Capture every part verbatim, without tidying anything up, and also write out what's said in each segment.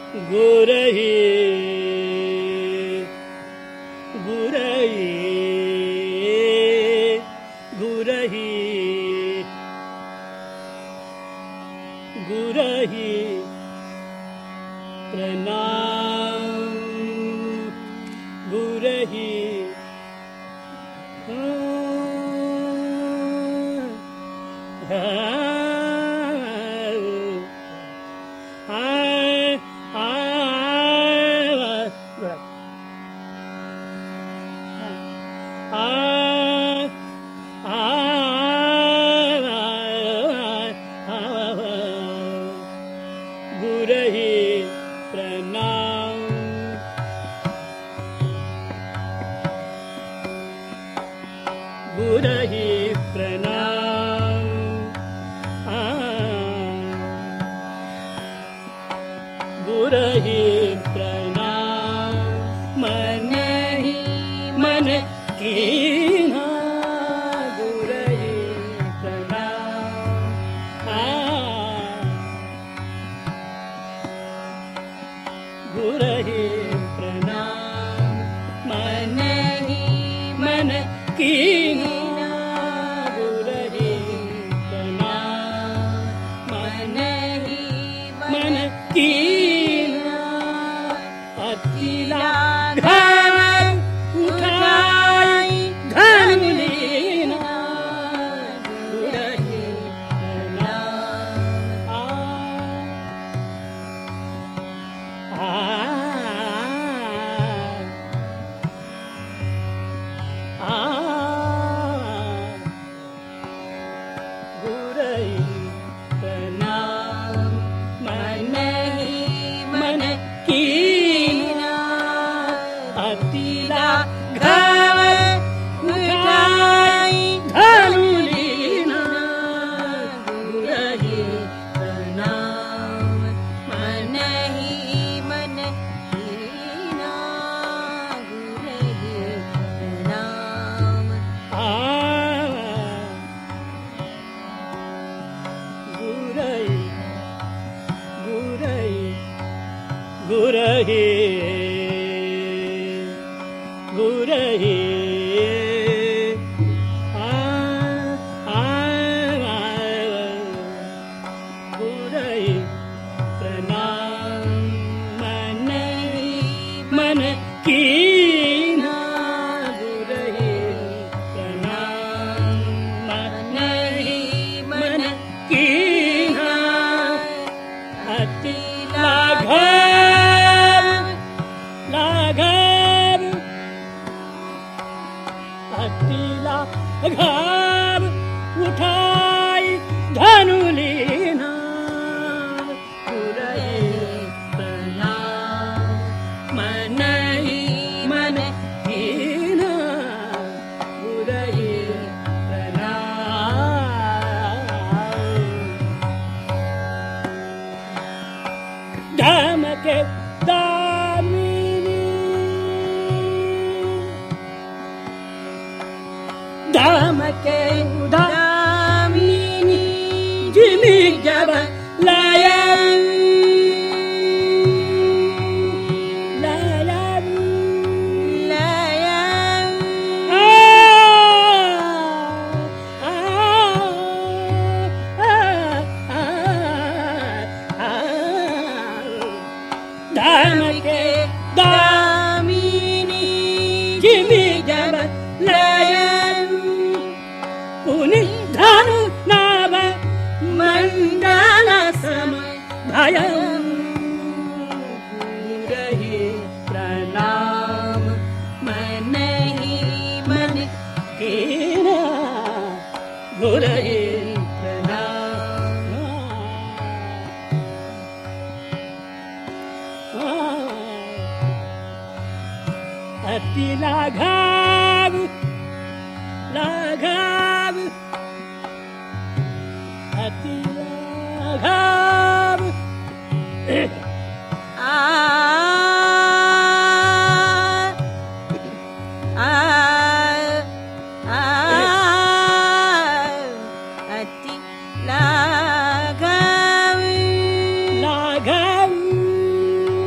गुरही गुरही गुरही गुरही प्रणाम गुरही गुरही प्रणाम गुरही प्रणाम गुरही प्रणाम मन ही मन कीन्हा गुरही प्रणाम गुरही प्रणाम मन ही मन कीन्हा गुरही प्रणाम मन ही मन कीन्हा अतिला घाव उठाई धन लीना गुरही प्रणाम आ आ गुरही प्रणाम मन ही मन कीन्हा अतिला घाव उठाई धन लीना गुरही प्रणाम मन ही मन कीन्हा गुरही प्रणाम आ गुरही गुरही गुरही गुरही आ आ गुरही प्रणाम मन ही मन कीन्हा गुरही प्रणाम मन ही मन कीन्हा अति लाघव लाघव अति लाघव उठाई धनु लीना गुरही प्रणाम मन ही मन कीन्हा गुरही प्रणाम धमके दामिनी धमके दामिनी जिमी जब लायन लायन लयन आ आ आ आ धमके दामिनी जिमी जब लायन पुनि धनु नाभ मंडल सम भयं गुरही प्रणाम मन ही मन कीन्हा गुरही प्रणाम अति लाघव लाघव अति लाघव आ आ आ अति लाघव लाघव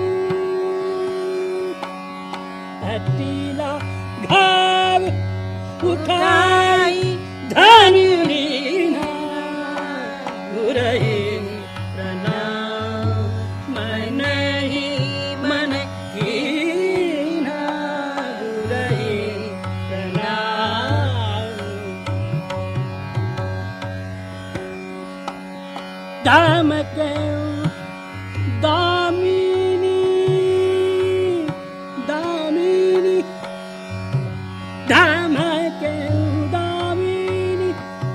धाम के दामिनी दामिनी धाम के दामिनी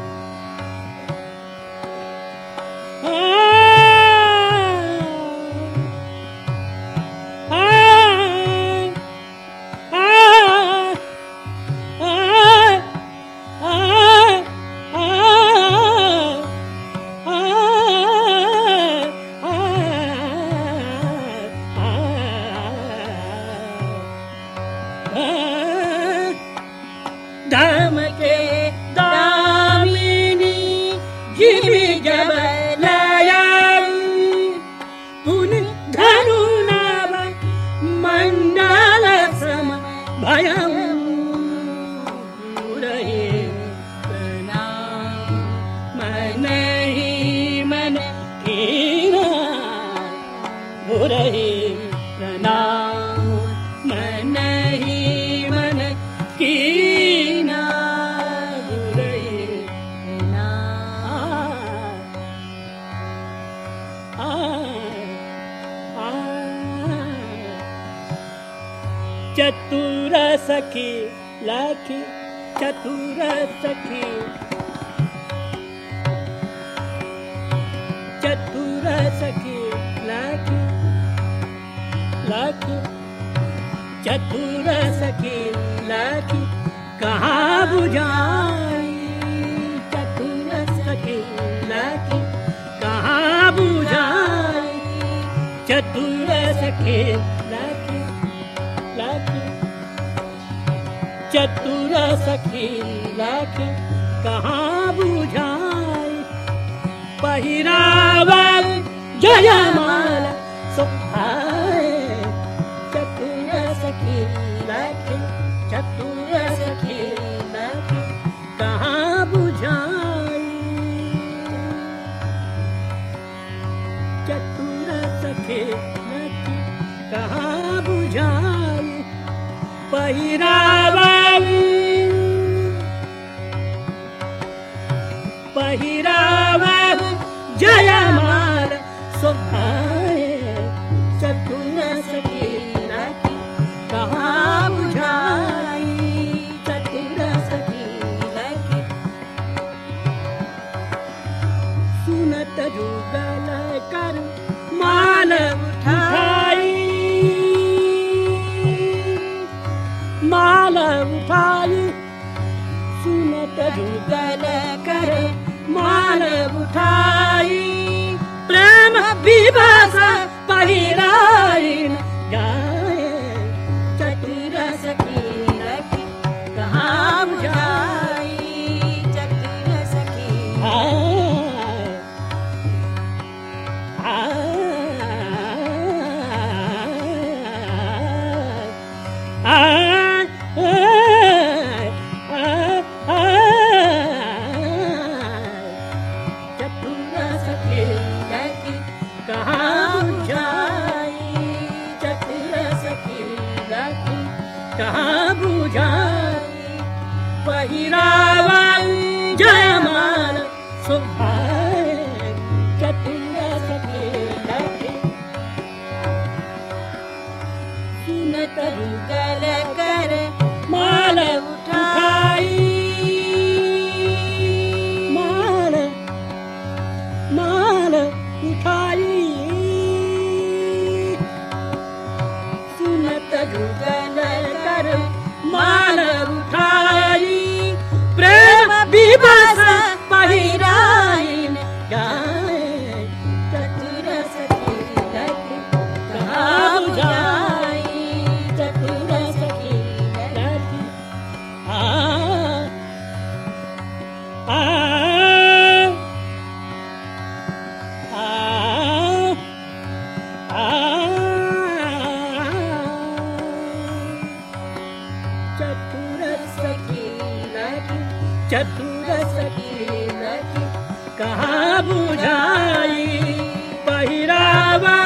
धाम के दामिनी जिमी जब लायाम पुन धनु नाम मंडल सम भयम रहे प्रणाम मन ही मन कीना रहे प्रणाम मन ही मन कीना चतुर सखी लाखी चतुर सखी चतुर सखी लाखी लाखी चतुर सखी लाखी कहाँ बुझाई चतुर सखी लाखी कहाँ बुझाई चतुर सखी लाखी लाखी चतुर सखी लाखी कहाँ बुझाई पहिरावल जयमाला सुखाए चतुर सखी लाखी चतुर सखी लाखी कहाँ बुझाई चतुर सखी लाखी कहाँ बुझाई पहिरावल पहिरावल जयमाला सुखाए चतुर सखी लाखी कहाँ बुझाई चतुर सखी लाखी सुनत जुगल कर माल उठाई माल उठाई सुनत जुगल कर माल उठाई प्रेम विवास पहिराई जाए चतुर सखी लाखी कहाँ बुझाई चतुर सखी कहाँ बुझाई पहिरावल जयमाला सुखाए चतुर सखी लाखी सुनत जुगल कर माल उठाई माल माल उठाई सुनत जुगल कर माल उठाई प्रेम विवास पहिराई जाए चतुर सखी लाखी कहाँ बुझाई चतुर सखी लाखी आ आ चतुर सखी लाखी कहाँ बुझाई पहिरावा